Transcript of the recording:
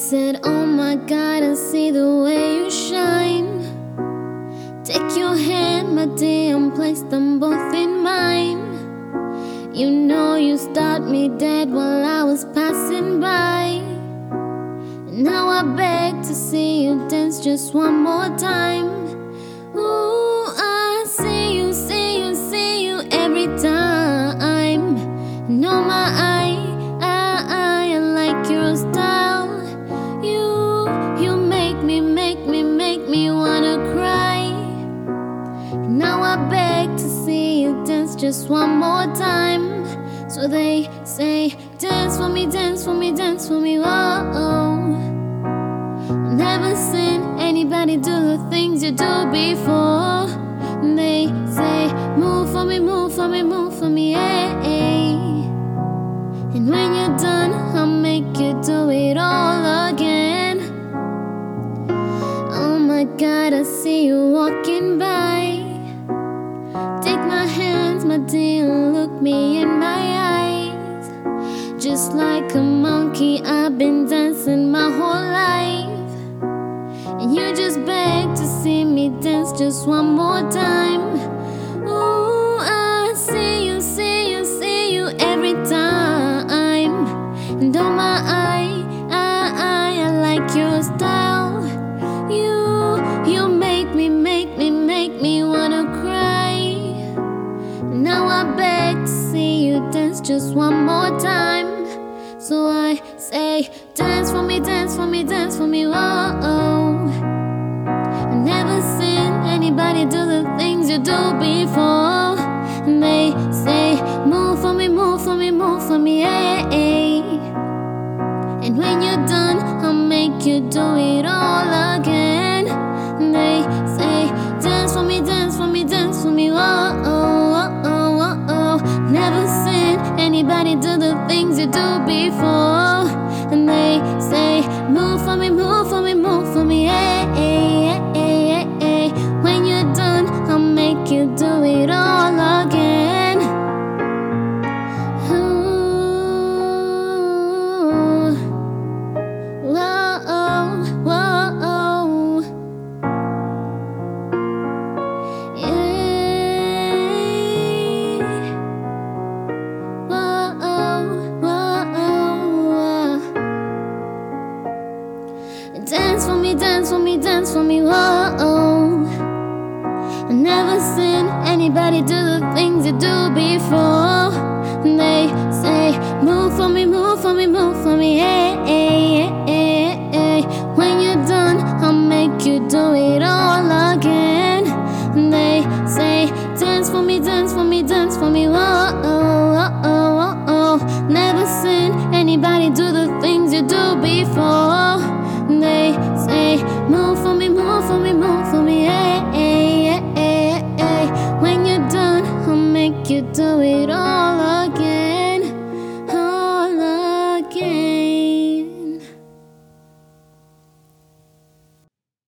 said, oh my God, I see the way you shine. Take your hand, my dear, and place them both in mine. You know you stopped me dead while I was passing by. And now I beg to see you dance just one more time. Ooh, I see you, see you, see you every time. And oh my, I like your style. You make me wanna cry. And now I beg to see you dance just one more time. So they say, dance for me, dance for me, dance for me, whoa. Never seen anybody do the things you do before. They say, move for me, move for me, move for me, hey. And when you're done, I'll make you do it all again. Oh my God, I see you walking by. Take my hands, my dear, look me in my eyes. Just like a monkey, I've been dancing my whole life. And you just beg to see me dance just one more time. Ooh, I see you, see you, see you every time. And oh my, I like your style. You make me wanna cry. Now I beg to see you dance just one more time. So I say, dance for me, dance for me, dance for me, whoa. I never seen anybody do the things you do before. And they say, move for me, move for me, move for me, hey. And when you're done, I'll make you do it all again. And they say, dance for me, dance for me, dance for me, whoa. Never seen anybody do the things you do before. And they say, move for me, move for me, move for me, hey. When you're done, I'll make you do it all again. Ooh. Whoa, whoa. Yeah. Whoa. Dance for me, dance for me, dance for me, whoa. I never seen anybody do the things you do before. And they say, move for me, move for me, move for me, hey. When you're done, I'll make you do it all again. And they say, dance for me, dance for me, dance for me, whoa. Never seen anybody do the things you do before. And they say, move for me, move for me, move for me, hey. When you're done, I'll make you do it all.